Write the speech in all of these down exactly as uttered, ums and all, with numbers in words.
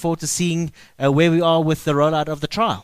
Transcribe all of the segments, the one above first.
forward to seeing uh, where we are with the rollout of the trial.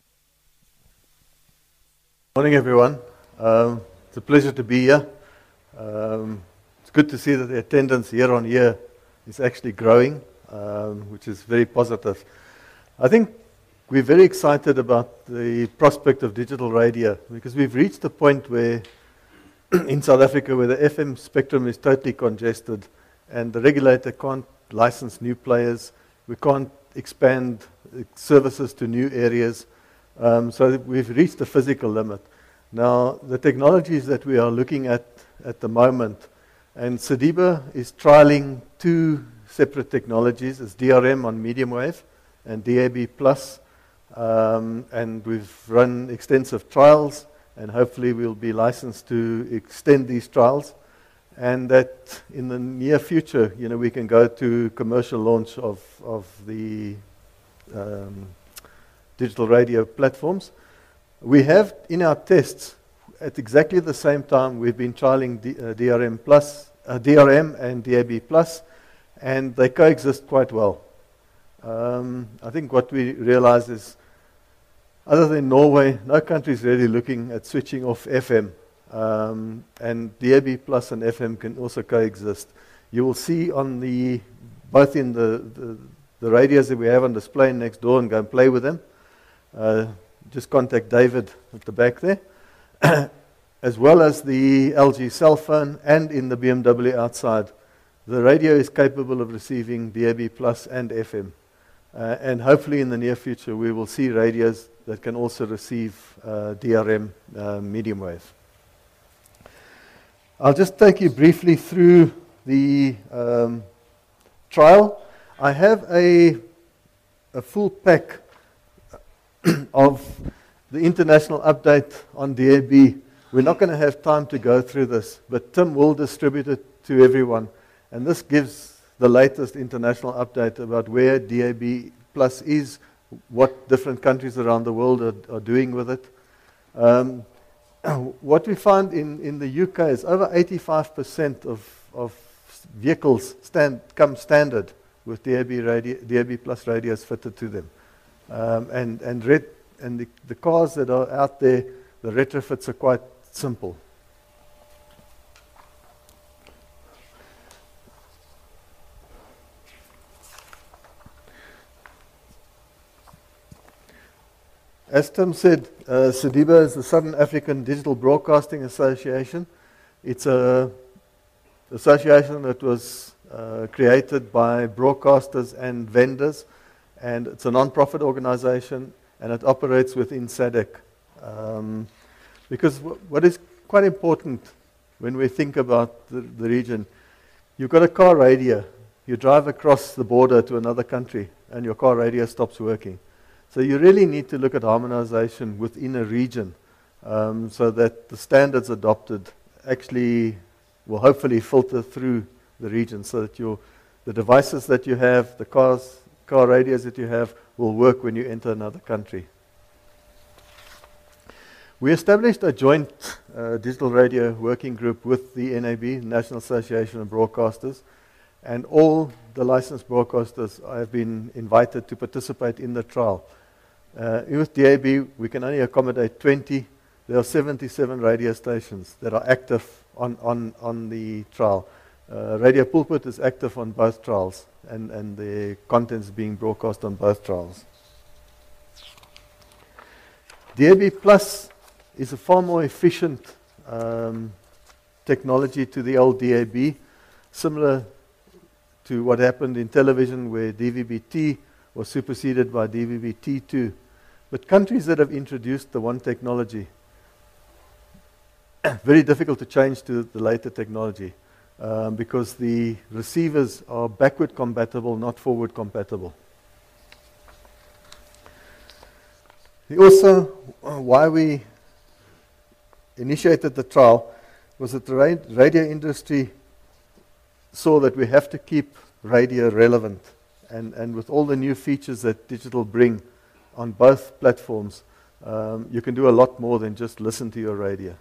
Morning, everyone. Um, it's a pleasure to be here. Um, it's good to see that the attendance year on year is actually growing, um, which is very positive. I think we're very excited about the prospect of digital radio because we've reached a point where in South Africa where the F M spectrum is totally congested and the regulator can't license new players, we can't expand services to new areas, um, so we've reached a physical limit. Now, the technologies that we are looking at at the moment, and SODIBA is trialing two separate technologies, it's D R M on medium wave and D A B plus, um, and we've run extensive trials, and hopefully we'll be licensed to extend these trials, and that in the near future, you know, we can go to commercial launch of, of the um, digital radio platforms. We have in our tests, at exactly the same time, we've been trialing D, uh, D R M plus, uh, D R M and D A B plus, and they coexist quite well. Um, I think what we realize is, other than Norway, no country is really looking at switching off F M. Um, and D A B plus and F M can also coexist. You will see on the, both in the, the, the radios that we have on display next door, and go and play with them. Uh, just contact David at the back there. As well as the L G cell phone and in the B M W outside. The radio is capable of receiving D A B plus and F M. Uh, and hopefully in the near future we will see radios that can also receive uh, D R M uh, medium wave. I'll just take you briefly through the um, trial. I have a, a full pack of the international update on D A B. We're not going to have time to go through this, but Tim will distribute it to everyone. And this gives the latest international update about where D A B plus is, what different countries around the world are, are doing with it. Um, what we find in, in the U K is over eighty-five percent of, of vehicles stand, come standard with D A B, radio, D A B plus radios fitted to them. Um, and and, red, and the, the cars that are out there, the retrofits are quite simple. As Tim said, uh, SODIBA is the Southern African Digital Broadcasting Association. It's an association that was uh, created by broadcasters and vendors, and it's a non-profit organization, and it operates within SADC. Um, because w what is quite important when we think about the, the region, you've got a car radio, you drive across the border to another country, and your car radio stops working. So you really need to look at harmonization within a region, um, so that the standards adopted actually will hopefully filter through the region, so that your, the devices that you have, the cars, car radios that you have, will work when you enter another country. We established a joint uh, digital radio working group with the N A B, National Association of Broadcasters, and all the licensed broadcasters have been invited to participate in the trial. Uh, with D A B, we can only accommodate twenty. There are seventy-seven radio stations that are active on, on, on the trial. Uh, Radio Pulpit is active on both trials, and, and the contents being broadcast on both trials. D A B Plus is a far more efficient um, technology to the old D A B, similar to what happened in television where D V B T was superseded by D V B T two. But countries that have introduced the one technology, very difficult to change to the later technology, um, because the receivers are backward compatible, not forward compatible. Also, uh, why we initiated the trial was that the ra radio industry saw that we have to keep radio relevant, and, and with all the new features that digital bring on both platforms, um, you can do a lot more than just listen to your radio.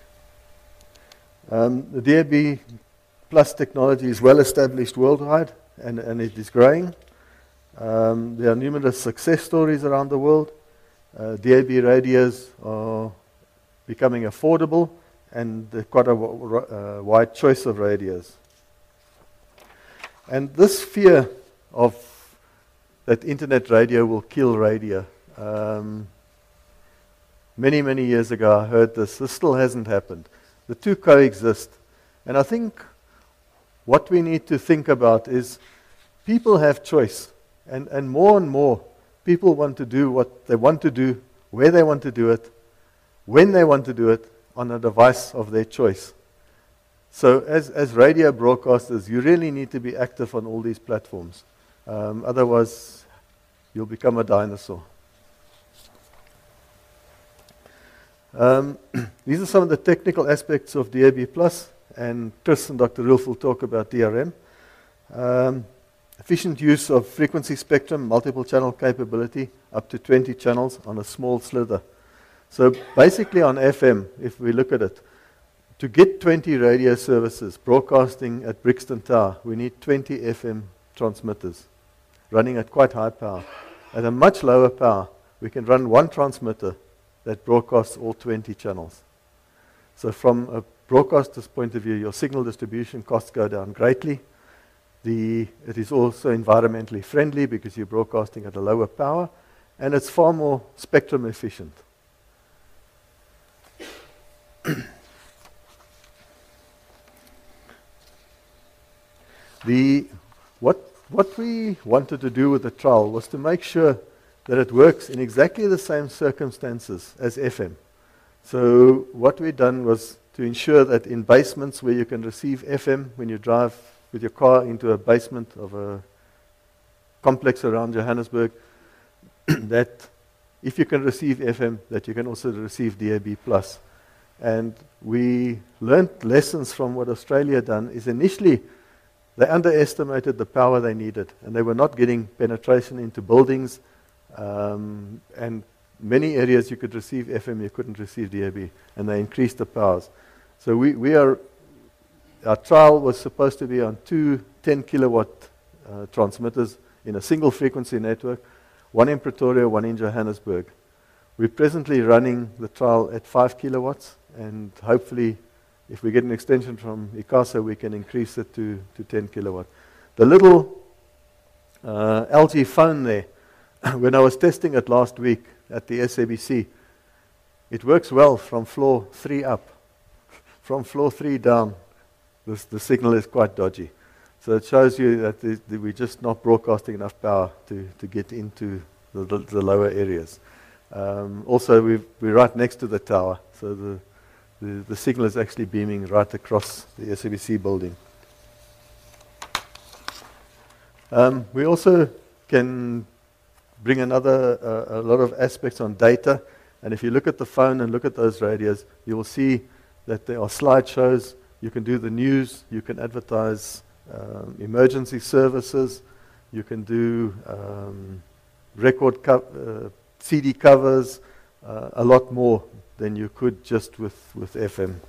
Um, the D A B Plus technology is well established worldwide, and, and it is growing. Um, there are numerous success stories around the world. Uh, D A B radios are becoming affordable, and there's quite a w- uh, wide choice of radios. And this fear of that internet radio will kill radio. Um, many, many years ago I heard this. This still hasn't happened. The two coexist. And I think what we need to think about is people have choice. And, and more and more people want to do what they want to do, where they want to do it, when they want to do it, on a device of their choice. So as, as radio broadcasters, you really need to be active on all these platforms. Um, otherwise, you'll become a dinosaur. Um, these are some of the technical aspects of D A B plus, and Chris and Doctor Rulf will talk about D R M. Um, efficient use of frequency spectrum, multiple channel capability, up to twenty channels on a small slither. So basically on F M, if we look at it, to get twenty radio services broadcasting at Brixton Tower, we need twenty F M transmitters running at quite high power. At a much lower power, we can run one transmitter that broadcasts all twenty channels. So from a broadcaster's point of view, your signal distribution costs go down greatly. The, it is also environmentally friendly because you're broadcasting at a lower power, and it's far more spectrum efficient. The, what, what we wanted to do with the trial was to make sure that it works in exactly the same circumstances as F M. So what we've done was to ensure that in basements where you can receive F M, when you drive with your car into a basement of a complex around Johannesburg, that if you can receive F M, that you can also receive D A B plus. And we learned lessons from what Australia done is initially they underestimated the power they needed, and they were not getting penetration into buildings, um, and many areas you could receive F M, you couldn't receive D A B, and they increased the powers. So we, we are, our trial was supposed to be on two ten kilowatt uh, transmitters in a single frequency network, one in Pretoria, one in Johannesburg. We're presently running the trial at five kilowatts, and hopefully if we get an extension from ICASA, we can increase it to, to ten kilowatt. The little uh, L G phone there, when I was testing it last week at the S A B C, it works well from floor three up. From floor three down, this, the signal is quite dodgy. So it shows you that, the, that we're just not broadcasting enough power to, to get into the, the, the lower areas. Um, also, we've, we're right next to the tower, so the The, the signal is actually beaming right across the S A B C building. Um, we also can bring another, uh, a lot of aspects on data. And if you look at the phone and look at those radios, you will see that there are slideshows. You can do the news. You can advertise um, emergency services. You can do um, record co- uh, C D covers, uh, a lot more than you could just with, with F M.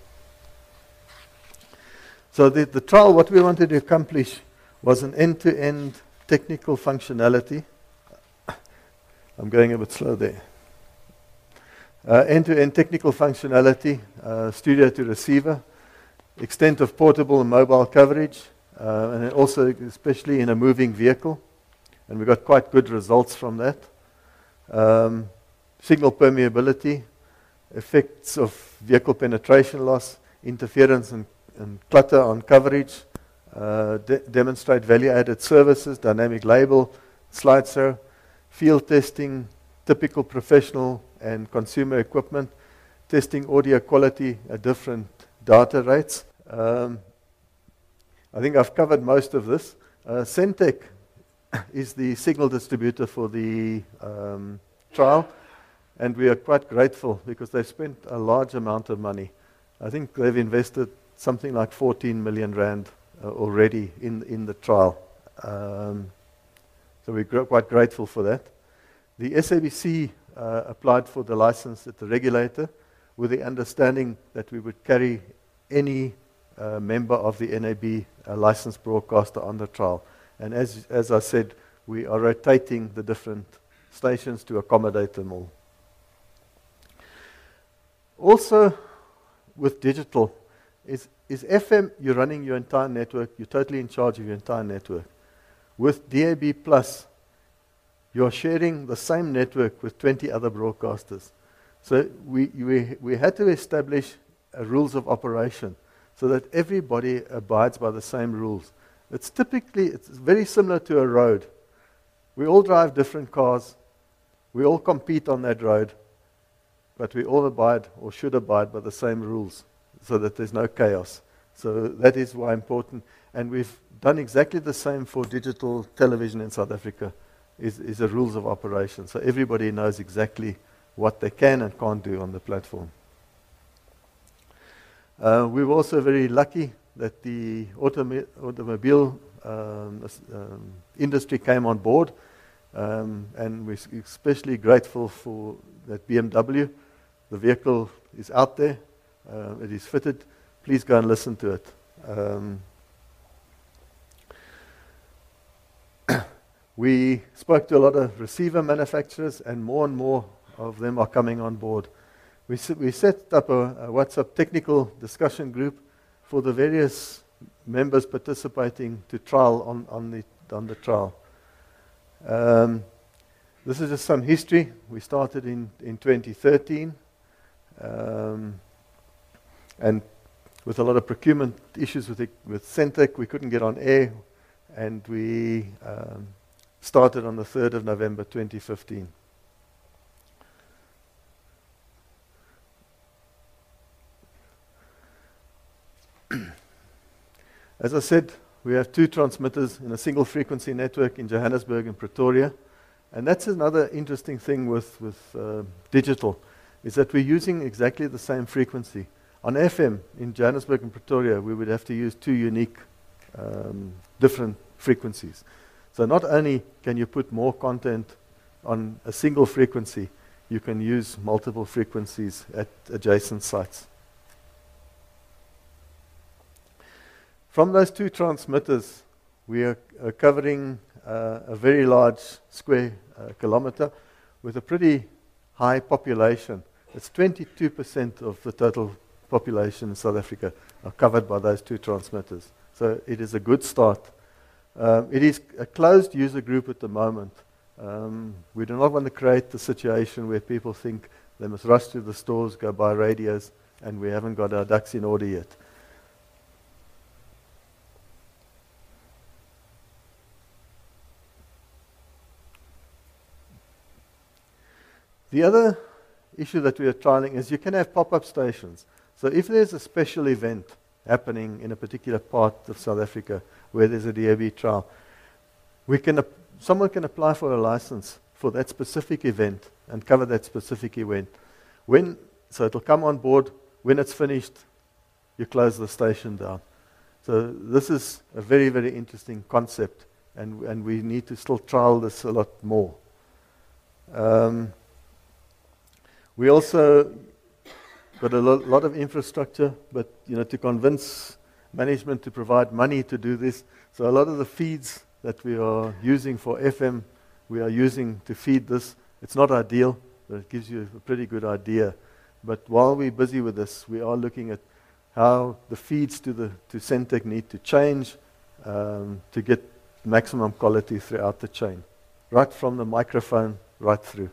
So the, the trial, what we wanted to accomplish was an end-to-end technical functionality. I'm going a bit slow there. Uh, end-to-end technical functionality, uh, studio to receiver, extent of portable and mobile coverage, uh, and also especially in a moving vehicle. And we got quite good results from that. Um, signal permeability, effects of vehicle penetration loss, interference and, and clutter on coverage, uh, de- demonstrate value-added services, dynamic label, slideshow, field testing, typical professional and consumer equipment, testing audio quality at different data rates. Um, I think I've covered most of this. Uh, Centec is the signal distributor for the um, trial. And we are quite grateful because they've spent a large amount of money. I think they've invested something like fourteen million rand uh, already in, in the trial. Um, so we're gr- quite grateful for that. The S A B C uh, applied for the license at the regulator with the understanding that we would carry any uh, member of the N A B uh, licensed broadcaster on the trial. And as, as I said, we are rotating the different stations to accommodate them all. Also, with digital, is, is F M, you're running your entire network, you're totally in charge of your entire network. With D A B Plus, you're sharing the same network with twenty other broadcasters. So we, we, we had to establish a rules of operation so that everybody abides by the same rules. It's typically, it's very similar to a road. We all drive different cars. We all compete on that road. But we all abide or should abide by the same rules so that there's no chaos. So that is why important. And we've done exactly the same for digital television in South Africa, is, is the rules of operation. So everybody knows exactly what they can and can't do on the platform. Uh, we were also very lucky that the automi- automobile um, um, industry came on board, um, and we're especially grateful for that B M W. The vehicle is out there, uh, it is fitted. Please go and listen to it. Um, we spoke to a lot of receiver manufacturers, and more and more of them are coming on board. We, s- we set up a, a WhatsApp technical discussion group for the various members participating to trial on, on, the, on the trial. Um, this is just some history. We started in, in twenty thirteen, um, and with a lot of procurement issues with, the, with Centec, we couldn't get on air, and we um, started on the third of November twenty fifteen. As I said, we have two transmitters in a single frequency network in Johannesburg and Pretoria. And that's another interesting thing with, with uh, digital, is that we're using exactly the same frequency. On F M in Johannesburg and Pretoria, we would have to use two unique, um, different frequencies. So not only can you put more content on a single frequency, you can use multiple frequencies at adjacent sites. From those two transmitters, we are, are covering uh, a very large square uh, kilometer with a pretty high population. It's twenty-two percent of the total population in South Africa are covered by those two transmitters. So it is a good start. Um, it is a closed user group at the moment. Um, we do not want to create the situation where people think they must rush to the stores, go buy radios, and we haven't got our ducks in order yet. The other issue that we are trialing is you can have pop-up stations. So if there's a special event happening in a particular part of South Africa where there's a D A B trial, we can ap- someone can apply for a license for that specific event and cover that specific event. When, so it'll come on board. When it's finished, you close the station down. So this is a very, very interesting concept, and, and we need to still trial this a lot more. Um, We also got a lo- lot of infrastructure, but you know, to convince management to provide money to do this. So a lot of the feeds that we are using for F M, we are using to feed this. It's not ideal, but it gives you a pretty good idea. But while we're busy with this, we are looking at how the feeds to the to Centec need to change um, to get maximum quality throughout the chain, right from the microphone right through.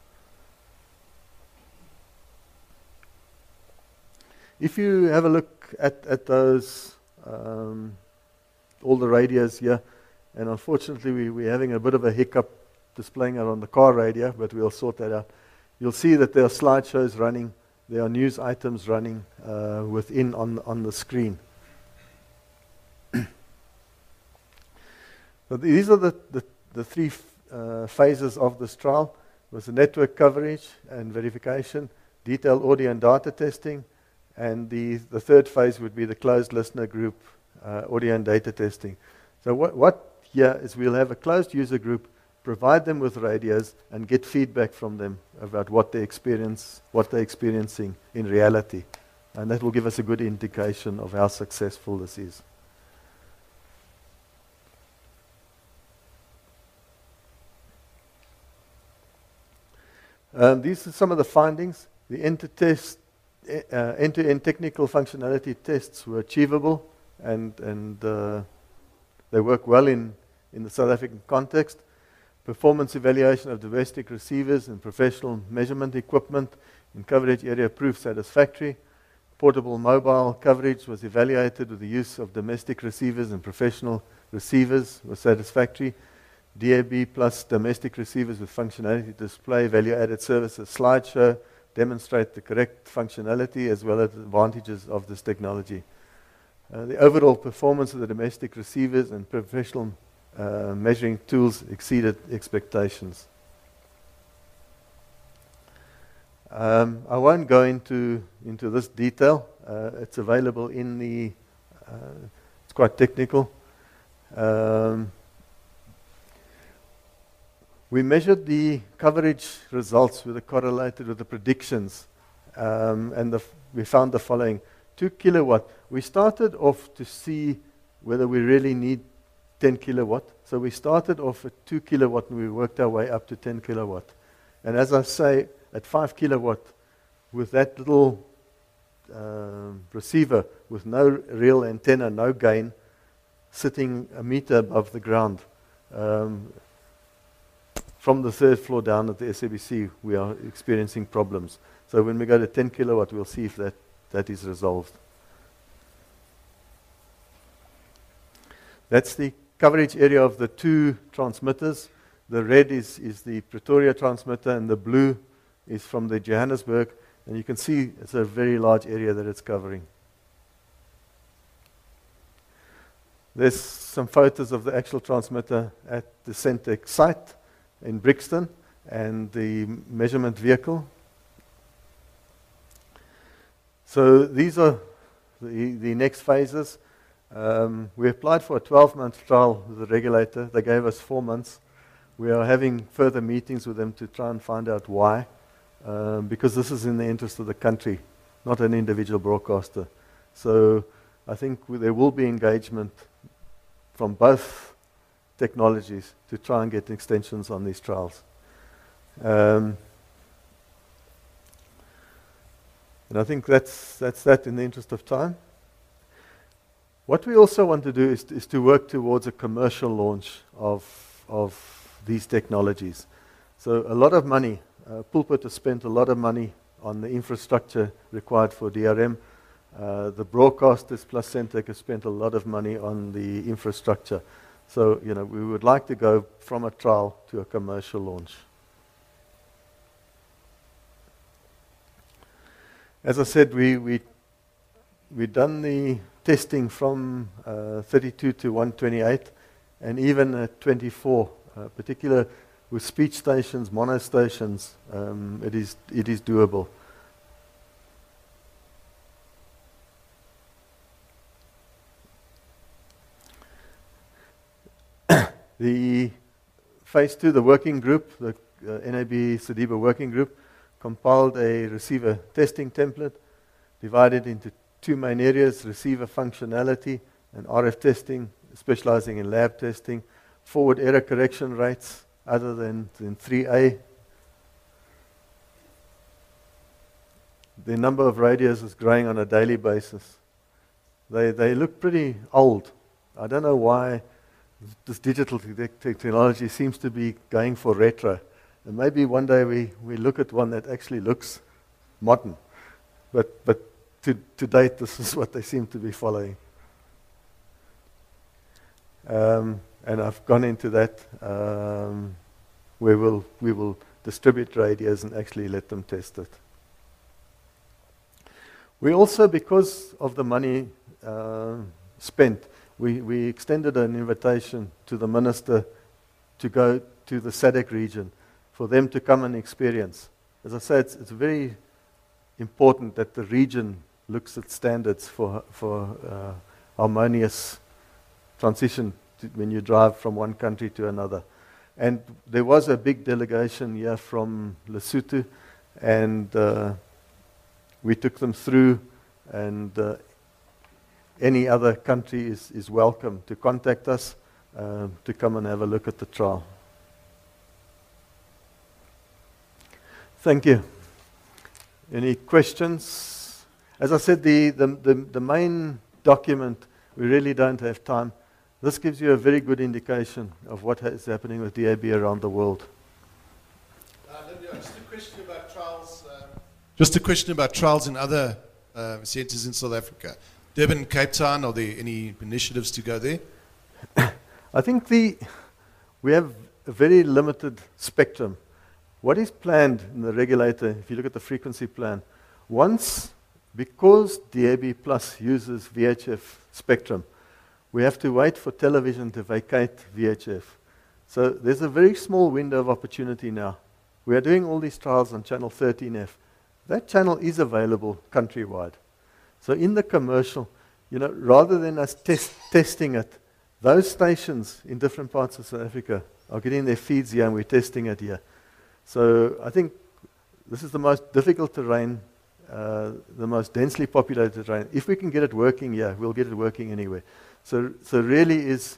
If you have a look at, at those, um, all the radios here, and unfortunately we, we're having a bit of a hiccup displaying it on the car radio, but we'll sort that out. You'll see that there are slideshows running, there are news items running uh, within on, on the screen. So these are the, the, the three uh, phases of this trial. Was the network coverage and verification, detailed audio and data testing, and the, the third phase would be the closed listener group, uh, audio and data testing. So what, what here is we'll have a closed user group, provide them with radios, and get feedback from them about what they experience, what they're experiencing in reality. And that will give us a good indication of how successful this is. Um, these are some of the findings. The end-to-test, uh, end-to-end technical functionality tests were achievable, and, and uh, they work well in, in the South African context. Performance evaluation of domestic receivers and professional measurement equipment in coverage area proved satisfactory. Portable mobile coverage was evaluated with the use of domestic receivers and professional receivers was satisfactory. D A B plus domestic receivers with functionality display value-added services slideshow demonstrate the correct functionality as well as the advantages of this technology. Uh, the overall performance of the domestic receivers and professional uh, measuring tools exceeded expectations. Um, I won't go into, into this detail. Uh, it's available in the, uh, it's quite technical. Um, we measured the coverage results with the correlated with the predictions, um, and the, we found the following. Two kilowatt, we started off to see whether we really need ten kilowatt. So we started off at two kilowatt and we worked our way up to ten kilowatt. And as I say, at five kilowatt, with that little um, receiver with no real antenna, no gain, sitting a meter above the ground, um, from the third floor down at the S A B C, we are experiencing problems. So when we go to ten kilowatt, we'll see if that, that is resolved. That's the coverage area of the two transmitters. The red is, is the Pretoria transmitter, and the blue is from the Johannesburg. And you can see it's a very large area that it's covering. There's some photos of the actual transmitter at the Centec site in Brixton and the measurement vehicle. So these are the, the next phases. Um, we applied for a twelve-month trial with the regulator. They gave us four months. We are having further meetings with them to try and find out why, um, because this is in the interest of the country, not an individual broadcaster. So I think there will be engagement from both technologies to try and get extensions on these trials. Um, and I think that's, that's that in the interest of time. What we also want to do is, is to work towards a commercial launch of, of these technologies. So a lot of money, uh, Pulpit has spent a lot of money on the infrastructure required for D R M. Uh, the broadcasters plus Centec have spent a lot of money on the infrastructure. So, you know, we would like to go from a trial to a commercial launch. As I said, we, we, we've done the testing from uh, thirty-two to one twenty-eight, and even at twenty-four, uh, particular with speech stations, mono stations, um, it is, it is doable. The phase two, the working group, the uh, N A B Sadiba working group, compiled a receiver testing template, divided into two main areas: receiver functionality and R F testing, specializing in lab testing, forward error correction rates other than, than three A. The number of radios is growing on a daily basis. They, they look pretty old. I don't know why this digital te- technology seems to be going for retro. And maybe one day we, we look at one that actually looks modern. But, but to, to date, this is what they seem to be following. Um, and I've gone into that. Um, we will, we will distribute radios and actually let them test it. We also, because of the money uh, spent, We, we extended an invitation to the minister to go to the S A D C region for them to come and experience. As I said, it's, it's very important that the region looks at standards for, for uh, harmonious transition to when you drive from one country to another. And there was a big delegation here from Lesotho, and uh, we took them through, and uh, any other country is, is welcome to contact us uh, to come and have a look at the trial. Thank you. Any questions? As I said, the, the, the, the main document, we really don't have time. This gives you a very good indication of what is happening with D A B around the world. Uh, Lydia, just a question about trials. Uh, just a question about trials in other uh, centres in South Africa. Durban and Cape Town, are there any initiatives to go there? I think the we have a very limited spectrum. What is planned in the regulator, if you look at the frequency plan, once, because D A B Plus uses V H F spectrum, we have to wait for television to vacate V H F. So there's a very small window of opportunity now. We are doing all these trials on channel thirteen F. That channel is available countrywide. So in the commercial, you know, rather than us test, testing it, those stations in different parts of South Africa are getting their feeds here and we're testing it here. So I think this is the most difficult terrain, uh, the most densely populated terrain. If we can get it working here, we'll get it working anywhere. So, so really is,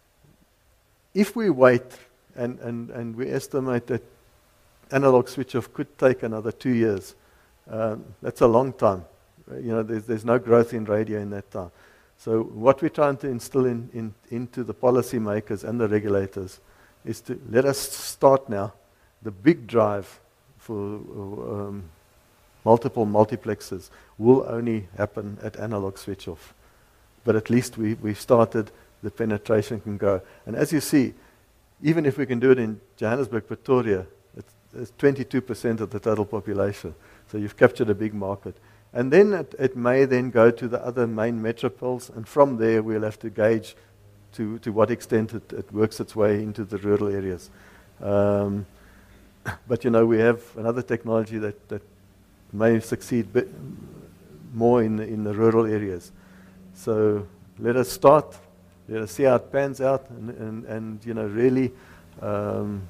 if we wait, and, and, and we estimate that analog switch-off could take another two years, um, that's a long time. You know, there's, there's no growth in radio in that time. So what we're trying to instill in, in, into the policy makers and the regulators is to let us start now. The big drive for um, multiple multiplexes will only happen at analog switch-off. But at least we, we've started, the penetration can go. And as you see, even if we can do it in Johannesburg, Pretoria, it's, it's twenty-two percent of the total population. So you've captured a big market. And then it, it may then go to the other main metropoles, and from there we'll have to gauge to, to what extent it, it works its way into the rural areas. Um, but you know, we have another technology that, that may succeed bit more in the, in the rural areas. So let us start, let us see how it pans out, and, and, and you know, really um,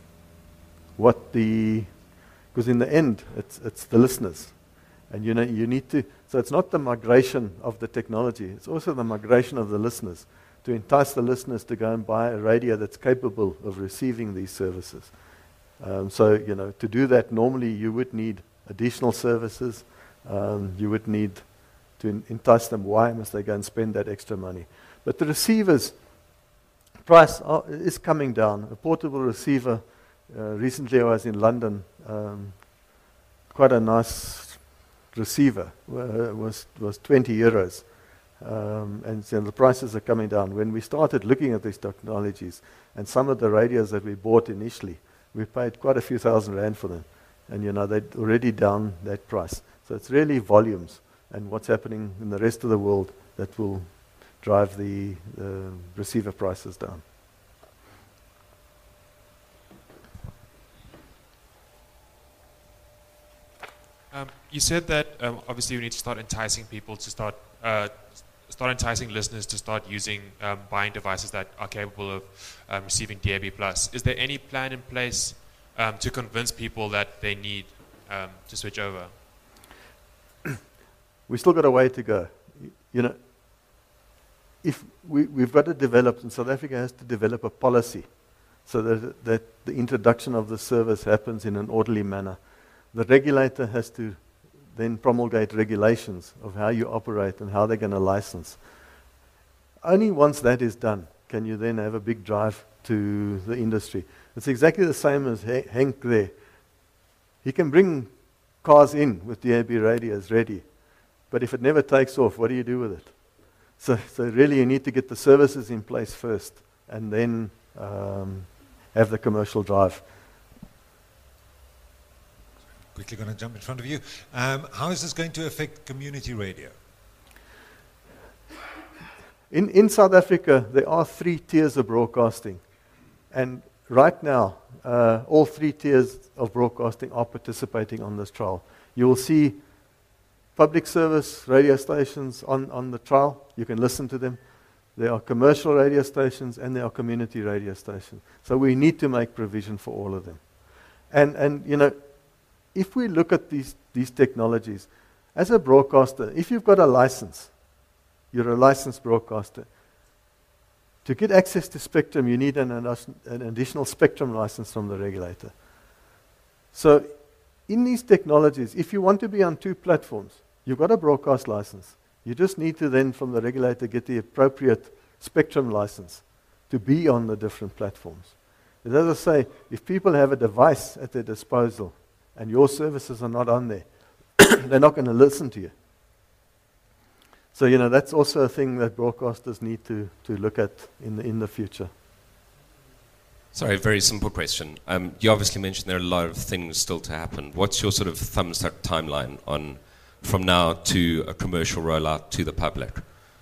what the, because in the end, it's, it's the listeners. And you know, you need to, so it's not the migration of the technology, it's also the migration of the listeners, to entice the listeners to go and buy a radio that's capable of receiving these services. Um, so, you know, to do that, normally you would need additional services, um, you would need to in, entice them. Why must they go and spend that extra money? But the receivers price are, is coming down. A portable receiver, uh, recently I was in London, um, quite a nice receiver, uh, was, was twenty euros. Um, and so the prices are coming down. When we started looking at these technologies, and some of the radios that we bought initially, we paid quite a few thousand rand for them. And you know, they'd already down that price. So it's really volumes and what's happening in the rest of the world that will drive the uh, receiver prices down. Um, you said that um, obviously we need to start enticing people to start uh, start enticing listeners to start using um, buying devices that are capable of um, receiving D A B plus. Is there any plan in place um, to convince people that they need um, to switch over? We still got a way to go. You know, if we, we've got to develop, and South Africa has to develop a policy so that, that the introduction of the service happens in an orderly manner. The regulator has to then promulgate regulations of how you operate and how they're going to license. Only once that is done can you then have a big drive to the industry. It's exactly the same as Henk there. He can bring cars in with D A B radios ready, but if it never takes off, what do you do with it? So, so really you need to get the services in place first and then um, have the commercial drive. Quickly going to jump in front of you. Um, how is this going to affect community radio? In, in South Africa, there are three tiers of broadcasting. And right now, uh, all three tiers of broadcasting are participating on this trial. You will see public service radio stations on, on the trial. You can listen to them. There are commercial radio stations and there are community radio stations. So we need to make provision for all of them. And, and you know, if we look at these, these technologies, as a broadcaster, if you've got a license, you're a licensed broadcaster. To get access to spectrum, you need an, an additional spectrum license from the regulator. So in these technologies, if you want to be on two platforms, you've got a broadcast license. You just need to then, from the regulator, get the appropriate spectrum license to be on the different platforms. But as I say, if people have a device at their disposal and your services are not on there, they're not going to listen to you. So, you know, that's also a thing that broadcasters need to, to look at in the, in the future. Sorry, very simple question. Um, you obviously mentioned there are a lot of things still to happen. What's your sort of thumbs up timeline on from now to a commercial rollout to the public?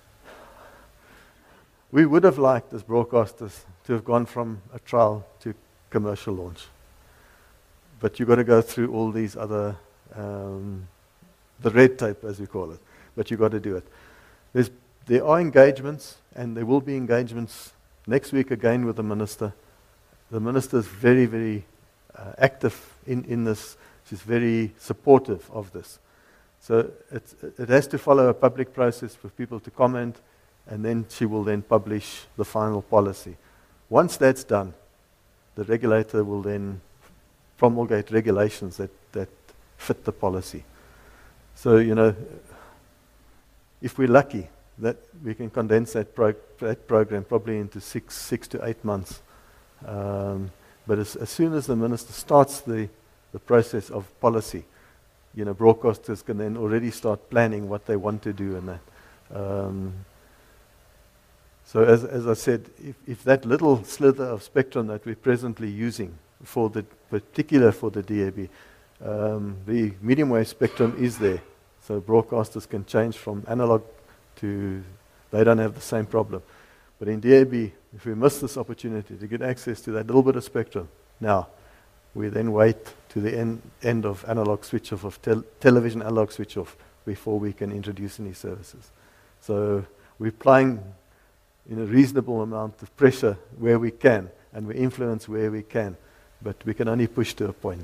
We would have liked, as broadcasters, to have gone from a trial to commercial launch. But you've got to go through all these other, um, the red tape, as we call it. But you've got to do it. There's, there are engagements, and there will be engagements next week again with the minister. The minister is very, very uh, active in, in this. She's very supportive of this. So it's, it has to follow a public process for people to comment, and then she will then publish the final policy. Once that's done, the regulator will then promulgate regulations that, that fit the policy. So, you know, if we're lucky, that we can condense that, pro that program probably into six, six to eight months. Um, but as, as soon as the minister starts the, the process of policy, you know, broadcasters can then already start planning what they want to do and that. Um, so as, as I said, if, if that little slither of spectrum that we're presently using, for the particular for the D A B, um, the medium wave spectrum is there. So broadcasters can change from analog to, they don't have the same problem. But in D A B, if we miss this opportunity to get access to that little bit of spectrum, now we then wait to the end, end of analog switch off, of tel television analog switch off, before we can introduce any services. So we're applying in a reasonable amount of pressure where we can, and we influence where we can, but we can only push to a point.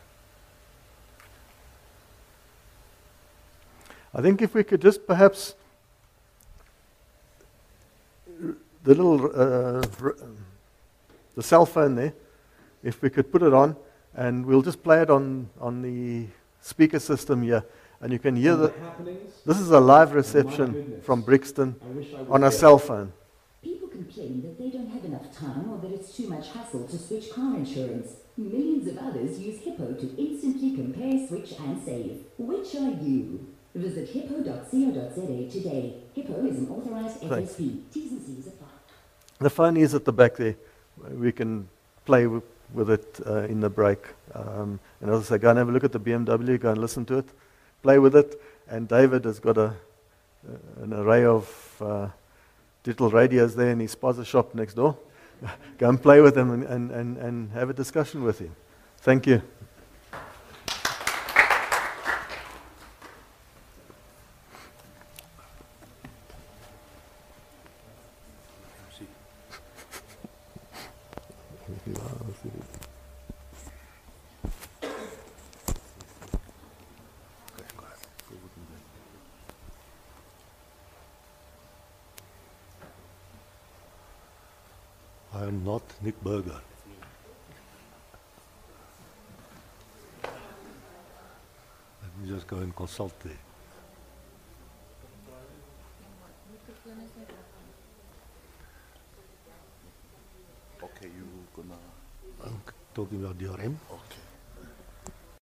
I think if we could just perhaps, the little, uh, the cell phone there, if we could put it on, and we'll just play it on, on the speaker system here, and you can hear the, this is a live reception from Brixton on a cell phone. People complain that they don't have enough time or that it's too much hassle to switch car insurance. Millions of others use Hippo to instantly compare, switch and save. Which are you? Visit hippo dot co dot za today. Hippo is an authorized F S P. T's and C's apply. The phone is at the back there. We can play with, with it uh, in the break. Um, and as I say, go and have a look at the B M W, go and listen to it, play with it. And David has got a, uh, an array of uh, digital radios there in his spaza shop next door. Go and play with them and, and, and, and have a discussion with him. Thank you. I am not Nick Berger. Let me just go and consult there. Okay, you gonna... I'm talking about D R M. Okay.